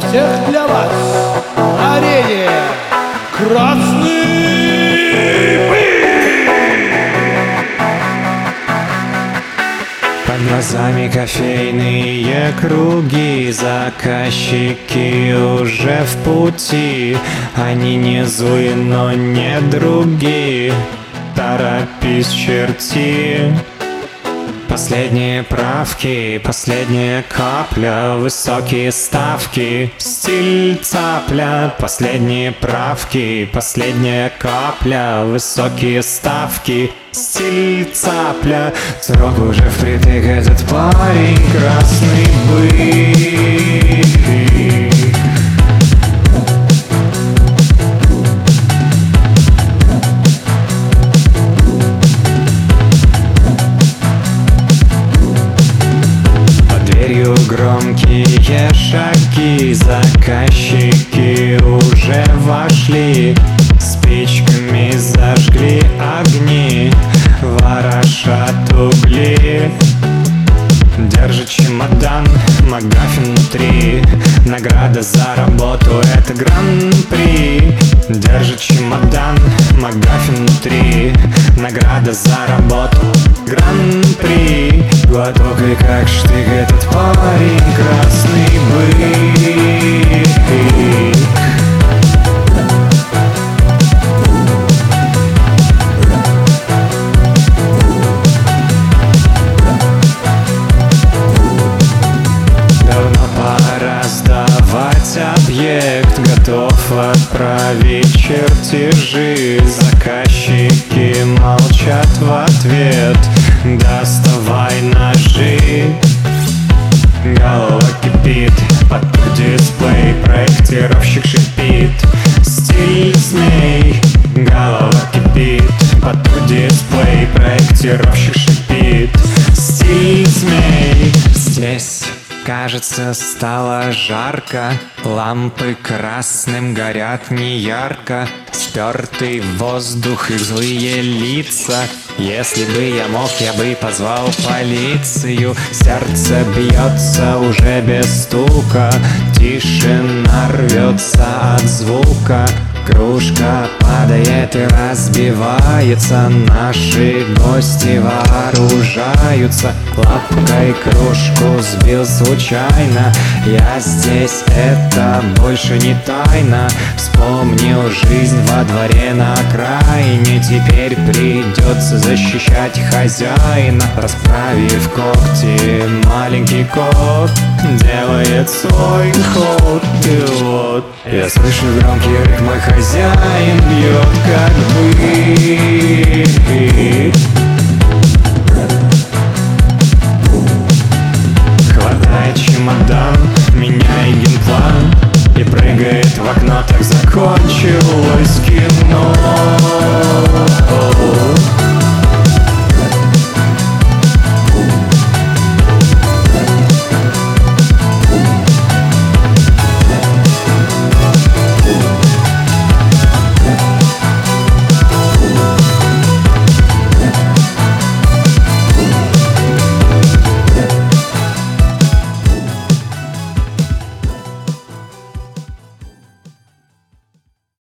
гостях для вас на арене красный бык. Под глазами кофейные круги, заказчики уже в пути. Они не злые, но не други. Торопись, черти. Последние правки, последняя капля, высокие ставки, стиль цапля. Последние правки, последняя капля, высокие ставки, стиль цапля. Срок уже впритык, этот парень красный бык. Громкие шаги, заказчики уже вошли, спичками зажгли огни, ворошат угли. Держит чемодан, Магафин внутри, награда за работу — это гран-при. Держит чемодан, Магафин внутри, награда за работу — гран-при. Глоток и как штык, этот парень красный бык. Объект готов отправить чертежи, заказчики молчат в ответ. Доставай ножи. Голова кипит, под дисплей проектировщик шипит. Стиль змей. Голова кипит, под дисплей проектировщик шипит. Стиль змей. Здесь, кажется, стало жарко, лампы красным горят неярко, спёртый воздух и злые лица. Если бы я мог, я бы позвал полицию. Сердце бьется уже без стука, тишина рвется от звука. Кружка падает и разбивается, наши гости вооружаются. Лапкой кружку сбил случайно, я здесь, это больше не тайна. Вспомнил жизнь во дворе на окраине, теперь придется защищать хозяина. Расправив когти, маленький кот делает свой ход. И вот я слышу громкий рык, мой хозяин бьет как бык.